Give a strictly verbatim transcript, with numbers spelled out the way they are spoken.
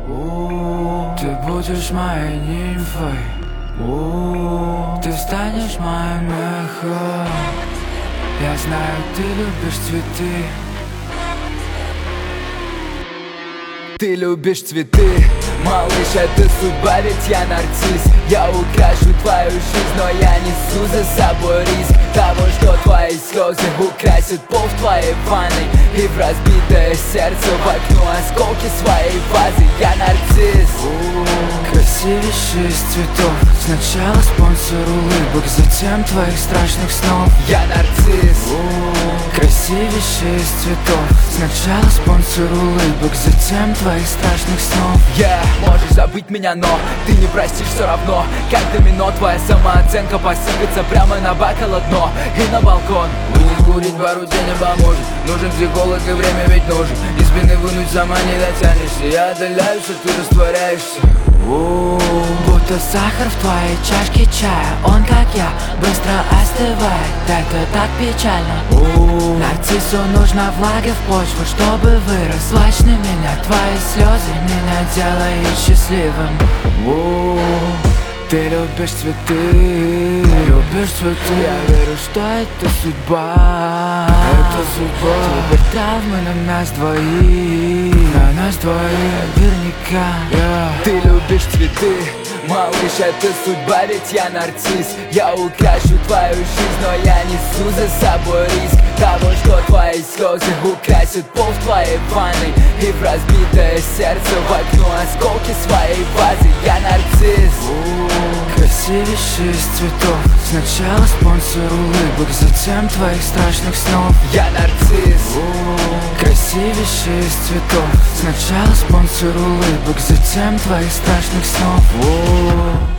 Ты будешь моей нимфой, ты станешь моим эхом. Я знаю, ты любишь цветы. Ты любишь цветы, малыш, это судьба, ведь я нарцисс. Я украшу твою жизнь, но я несу за собой риск того, что твои слезы украсят пол в твоей ванной, и в разбитое сердце в окно осколки своей вазы. Я нарцисс. Красивейший из цветов, сначала спонсор улыбок, затем твоих страшных снов. Я нарцисс. Красивейший из цветов, сначала спонсор улыбок, затем твоих страшных снов. Я yeah. Можешь забыть меня, но ты не простишь все равно. Как домино, твоя самооценка посыпется прямо на бокал дно и на балкон. Будет курить пару тебе не поможет, нужен психолог и время ведь нужен. Из спины вынуть сама не дотянешься, я отдаляюсь, а ты растворяешься. Будто сахар в твоей чашке чая, он как я, быстро остывает, это так печально. Нарциссу нужна влага в почву, чтобы вырос. Плачь на меня, твои слезы меня делают счастливым. Ты любишь цветы, любишь цветы. Я верю, что это судьба. Это судьба. Теперь травмы на нас двоих, на нас двоих, наверняка. yeah. Ты любишь цветы, малыш, это судьба, ведь я нарцисс. Я украшу твою жизнь, но я несу за собой риск того, что твои слезы украсят пол в твоей ванной, и в разбитое сердце в окно осколки своей вазы. Я нарцисс. Красивейший из цветов, сначала спонсор улыбок, затем твоих страшных снов. Я нарцисс. Красивейший из цветов, сначала спонсор улыбок, затем твоих страшных снов.